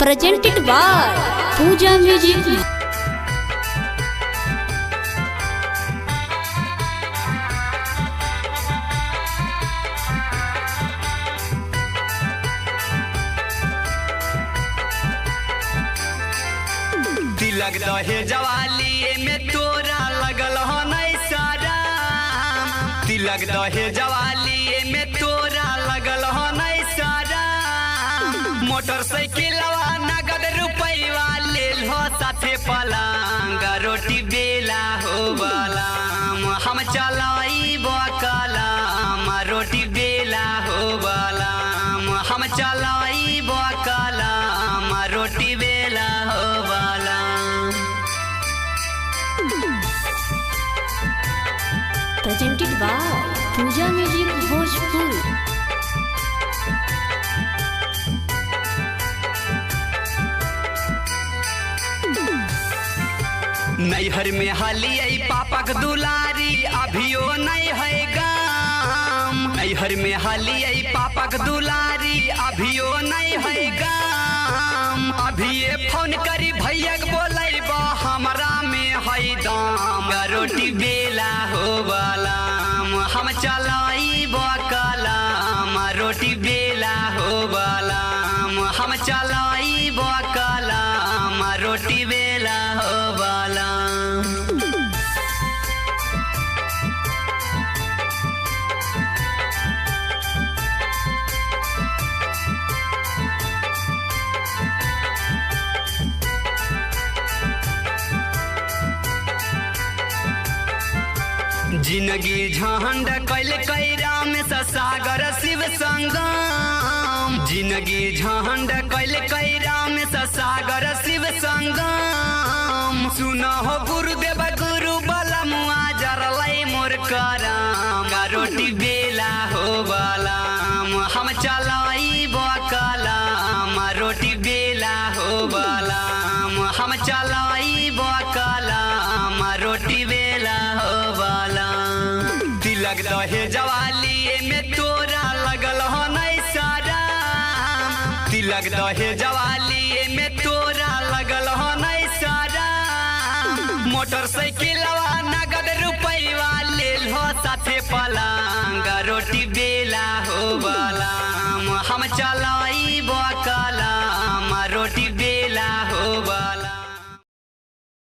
presented by Pooja Music. तिलक दहे जवाली में तोरा लगल हो नहीं सारा। तिलक दहे जवाली में तोरा लगल हो नहीं सारा। मोटरसाइकिलवा नगद रुपैया लेल हो साथे पलंग रोटी बेला हो बलाम हम चलाई बकलाम रोटी बेला हो बलाम हम चलाई बकलाम रोटी बेला हो बलाम। Presented by Pooja Music Bhojpur. नैहर में हलियै पापक दुलारी अभियो नहीं है गाम। नैहर में हलियै पापक दुलारी अभियो नहीं है गाम। अभिये फोन करी भैया बोलैबा हमरा में है दाम रोटी बेला हो बलाम हम चलाई बकलाम रोटी बेला हो बलाम हम चलाई बकलाम रोटी बेला हो बलाम। जिंदगी झंड कैल कैरा में सागर शिव संगम। जिंदगी झंड कैल कैरा में सागर शिव संगम। सुनो हो गुरुदेव गुरु बलमुआ जरलै मोर कराम रोटी बेला हो बलाम हम चलाई बकलाम रोटी बेला हो बलाम हम चलाई बकलाम रोटी बेला हो बलाम। तिलक दहे जवाली में तोरा लगल हो नहीं सारा। तिलक दहे जवाली में तोरा लगल हो नहीं सारा। मोटरसाइकिलवा नगद रुपैया लेल हो साथे पलंग रोटी बेला हो बलाम हम चलाई